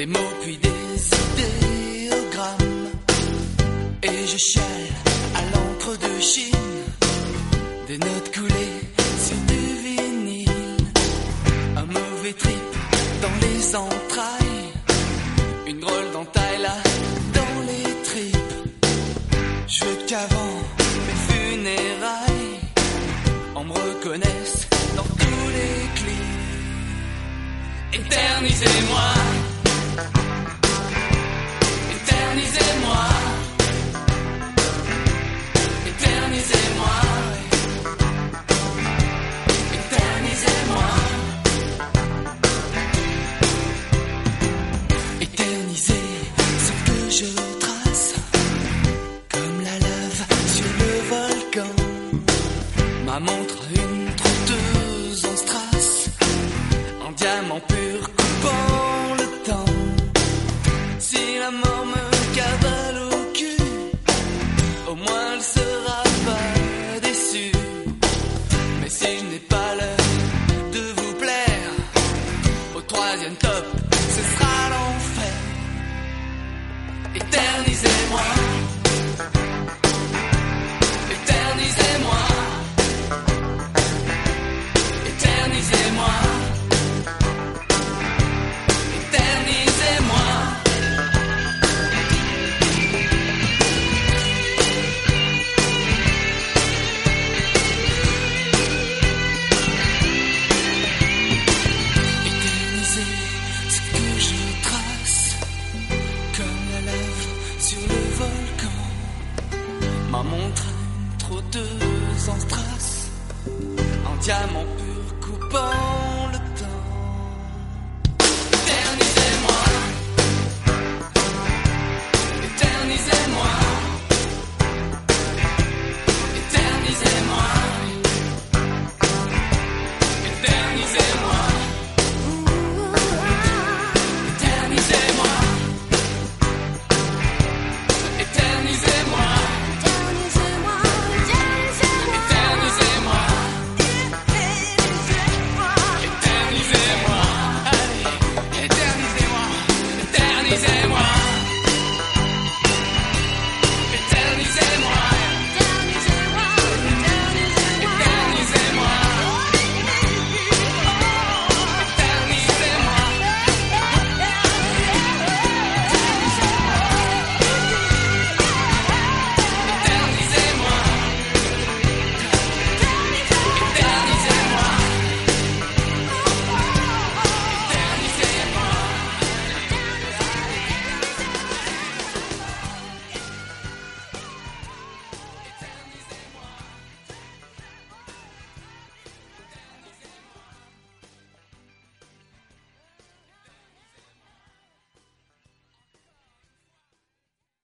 des mots puis des idéogrammes. Et je chiale à l'encre de Chine des notes coulées sur du vinyle. Un mauvais trip dans les entrailles, une drôle d'entaille là dans les tripes. Je veux qu'avant mes funérailles, on me reconnaisse dans tous les clips. Éternisez-moi, éternisez-moi, éternisez-moi, éternisez-moi. Éterniser ce que je trace, comme la lave sur le volcan. Ma montre a une trotteuse en strass, en diamant pur coupant le temps. Si la mort me cavale au cul, au moins elle sera pas déçue. Mais si je n'ai pas l'heure de vous plaire, au troisième top, ce sera l'enfer. Éternisez-moi, éternisez-moi, éternisez-moi, éternisez-moi. Éternisez ce que je trace, comme la lave sur le volcan. Ma montre a une trotteuse en strass, en diamant pur coupant